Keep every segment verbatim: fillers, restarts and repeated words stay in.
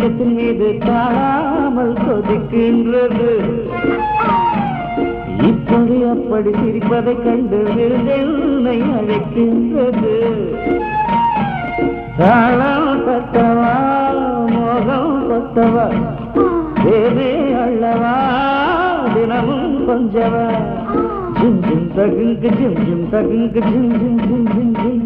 மஞ்சத்தின் மீது தாழாமல் கொதிக்கின்றது. இப்படி அப்படி சிரிப்பதை கண்டு விருந்தென்னை அழைக்கின்றது. தாளம் தட்டவா மோகம் கொத்தவா தேவே அல்லவா தினமும் கொஞ்சவா ஜிம் ஜிம் தகுங்கு ஜிம் ஜிம் தகுங்கு ஜிம் ஜிம் ஜிம் ஜிம் ஜிம்.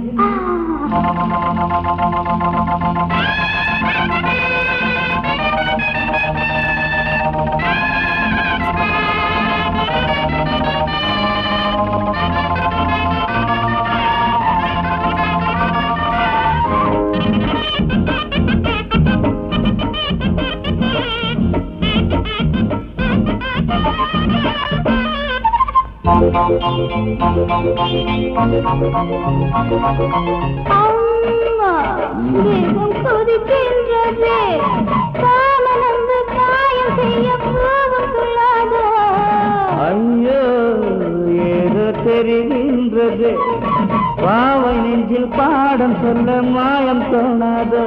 அம்மா தேகம் கொதிக்கின்றது. காமனந்து காயம் செய்ய போகும் துள்ளாதோ. ஐயோ ஏதோ தெரிகின்றது. பாவை நெஞ்சில் பாடம் சொல்ல மாயம் தோணாதோ.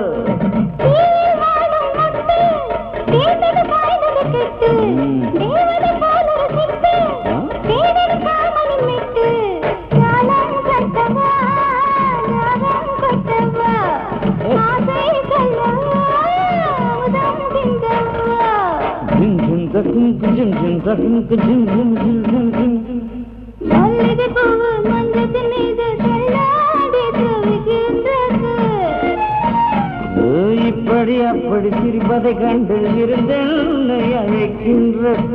மல்லிகை பூவு மஞ்சத்தின் மீது தள்ளாடி துவிக்கின்றது. இப்படி அப்படி சிரிப்பதை கண்டு இருந்தென்னை அழைக்கின்றது.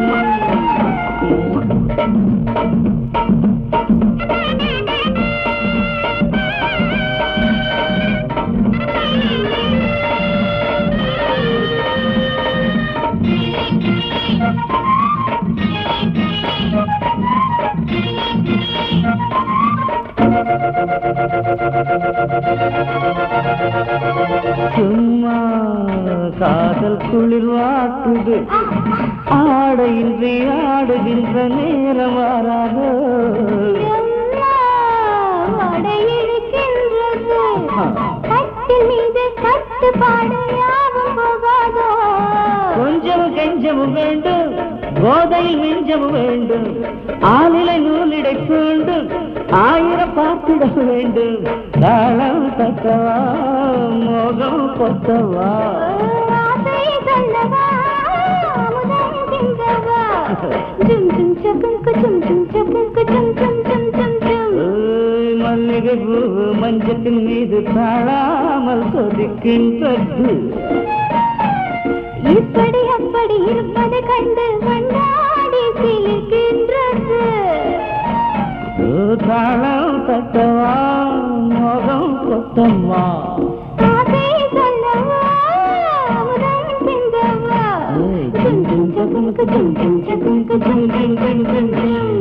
சும்மா காதல் குளிர் வாட்டுது. ஆடையின்றி ஆடுகின்ற நேரம் வாராதோ. கொஞ்சம் கெஞ்சமும் வேண்டும் போதையில் நெஞ்சமும் வேண்டும். ஆளிலை நூலிடை வேண்டும் ஆயிரம் பார்த்திட வேண்டும். தாளம் தட்டவா மோகம் கொத்தவா மல்லிகை பூ மஞ்சத்தின் மீது தாழாமல் கொதிக்கின்றது. இப்படி அப்படி இருப்பதை கண்டு கண்டாடி சிலிர்க்கின்றது. தாளம் தட்டவா மோகம் கொத்தவா ஆசை சொல்லவா அமுதம் சிந்தவா.